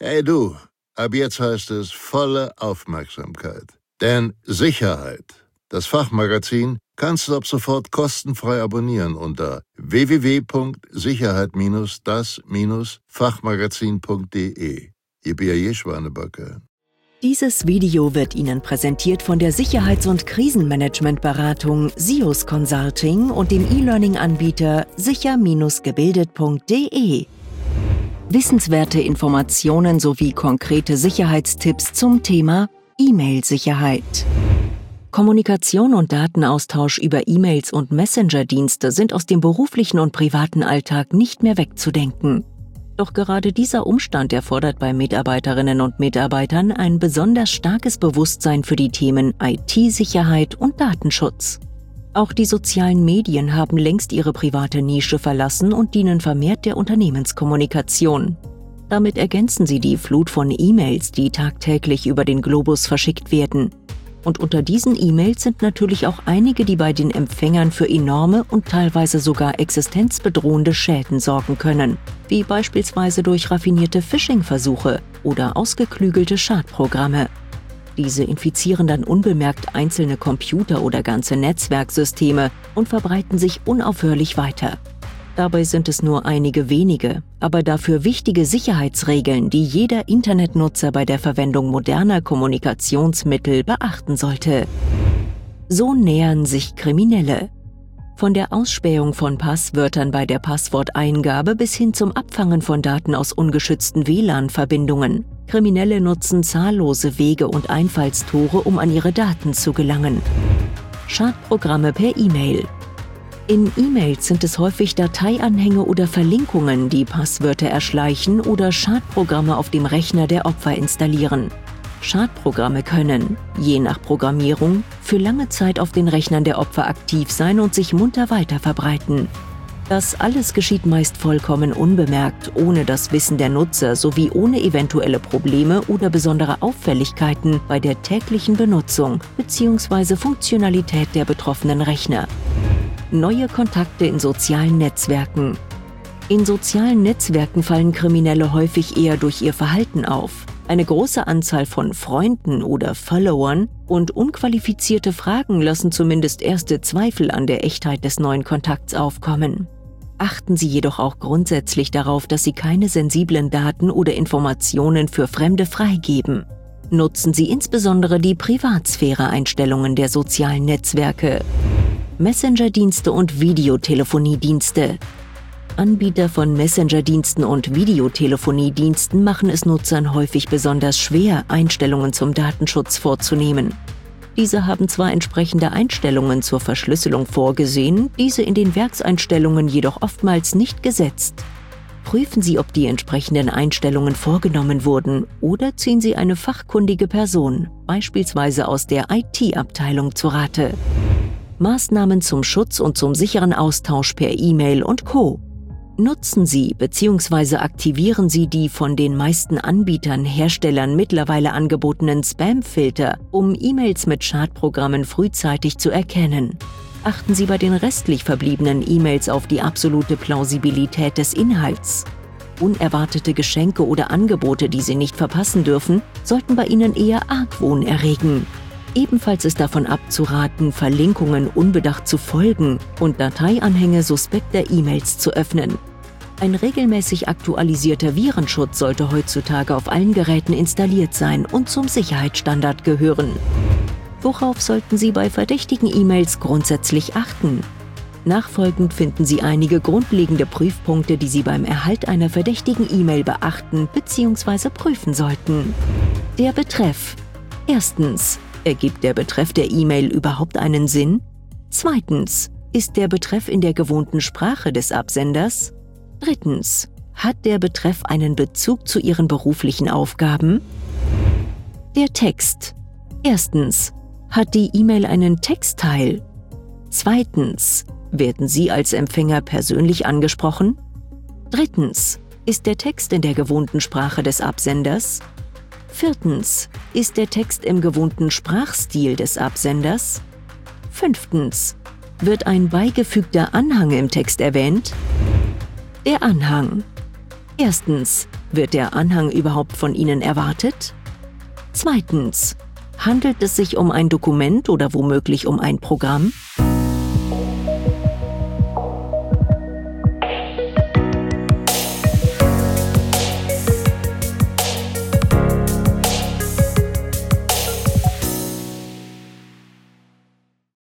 Hey du, ab jetzt heißt es volle Aufmerksamkeit. Denn Sicherheit, das Fachmagazin, kannst du ab sofort kostenfrei abonnieren unter www.sicherheit-das-fachmagazin.de. Ihr B.A.J. Schwanebacke. Dieses Video wird Ihnen präsentiert von der Sicherheits- und Krisenmanagementberatung SIOS Consulting und dem E-Learning-Anbieter sicher-gebildet.de. Wissenswerte Informationen sowie konkrete Sicherheitstipps zum Thema E-Mail-Sicherheit. Kommunikation und Datenaustausch über E-Mails und Messenger-Dienste sind aus dem beruflichen und privaten Alltag nicht mehr wegzudenken. Doch gerade dieser Umstand erfordert bei Mitarbeiterinnen und Mitarbeitern ein besonders starkes Bewusstsein für die Themen IT-Sicherheit und Datenschutz. Auch die sozialen Medien haben längst ihre private Nische verlassen und dienen vermehrt der Unternehmenskommunikation. Damit ergänzen sie die Flut von E-Mails, die tagtäglich über den Globus verschickt werden. Und unter diesen E-Mails sind natürlich auch einige, die bei den Empfängern für enorme und teilweise sogar existenzbedrohende Schäden sorgen können, wie beispielsweise durch raffinierte Phishing-Versuche oder ausgeklügelte Schadprogramme. Diese infizieren dann unbemerkt einzelne Computer oder ganze Netzwerksysteme und verbreiten sich unaufhörlich weiter. Dabei sind es nur einige wenige, aber dafür wichtige Sicherheitsregeln, die jeder Internetnutzer bei der Verwendung moderner Kommunikationsmittel beachten sollte. So nähern sich Kriminelle. Von der Ausspähung von Passwörtern bei der Passworteingabe bis hin zum Abfangen von Daten aus ungeschützten WLAN-Verbindungen. Kriminelle nutzen zahllose Wege und Einfallstore, um an ihre Daten zu gelangen. Schadprogramme per E-Mail. In E-Mails sind es häufig Dateianhänge oder Verlinkungen, die Passwörter erschleichen oder Schadprogramme auf dem Rechner der Opfer installieren. Schadprogramme können, je nach Programmierung, für lange Zeit auf den Rechnern der Opfer aktiv sein und sich munter weiter verbreiten. Das alles geschieht meist vollkommen unbemerkt, ohne das Wissen der Nutzer sowie ohne eventuelle Probleme oder besondere Auffälligkeiten bei der täglichen Benutzung bzw. Funktionalität der betroffenen Rechner. Neue Kontakte in sozialen Netzwerken. In sozialen Netzwerken fallen Kriminelle häufig eher durch ihr Verhalten auf. Eine große Anzahl von Freunden oder Followern und unqualifizierte Fragen lassen zumindest erste Zweifel an der Echtheit des neuen Kontakts aufkommen. Achten Sie jedoch auch grundsätzlich darauf, dass Sie keine sensiblen Daten oder Informationen für Fremde freigeben. Nutzen Sie insbesondere die Privatsphäre-Einstellungen der sozialen Netzwerke. Messenger-Dienste und Videotelefoniedienste. Anbieter von Messenger-Diensten und Videotelefoniediensten machen es Nutzern häufig besonders schwer, Einstellungen zum Datenschutz vorzunehmen. Diese haben zwar entsprechende Einstellungen zur Verschlüsselung vorgesehen, diese in den Werkseinstellungen jedoch oftmals nicht gesetzt. Prüfen Sie, ob die entsprechenden Einstellungen vorgenommen wurden, oder ziehen Sie eine fachkundige Person, beispielsweise aus der IT-Abteilung, zu Rate. Maßnahmen zum Schutz und zum sicheren Austausch per E-Mail und Co. Nutzen Sie bzw. aktivieren Sie die von den meisten Anbietern, Herstellern mittlerweile angebotenen Spam-Filter, um E-Mails mit Schadprogrammen frühzeitig zu erkennen. Achten Sie bei den restlich verbliebenen E-Mails auf die absolute Plausibilität des Inhalts. Unerwartete Geschenke oder Angebote, die Sie nicht verpassen dürfen, sollten bei Ihnen eher Argwohn erregen. Ebenfalls ist davon abzuraten, Verlinkungen unbedacht zu folgen und Dateianhänge suspekter E-Mails zu öffnen. Ein regelmäßig aktualisierter Virenschutz sollte heutzutage auf allen Geräten installiert sein und zum Sicherheitsstandard gehören. Worauf sollten Sie bei verdächtigen E-Mails grundsätzlich achten? Nachfolgend finden Sie einige grundlegende Prüfpunkte, die Sie beim Erhalt einer verdächtigen E-Mail beachten bzw. prüfen sollten. Der Betreff. Erstens. Ergibt der Betreff der E-Mail überhaupt einen Sinn? Zweitens. Ist der Betreff in der gewohnten Sprache des Absenders? Drittens. Hat der Betreff einen Bezug zu Ihren beruflichen Aufgaben? Der Text. Erstens. Hat die E-Mail einen Textteil? Zweitens. Werden Sie als Empfänger persönlich angesprochen? Drittens. Ist der Text in der gewohnten Sprache des Absenders? Viertens. Ist der Text im gewohnten Sprachstil des Absenders? Fünftens. Wird ein beigefügter Anhang im Text erwähnt? Der Anhang. Erstens. Wird der Anhang überhaupt von Ihnen erwartet? Zweitens. Handelt es sich um ein Dokument oder womöglich um ein Programm?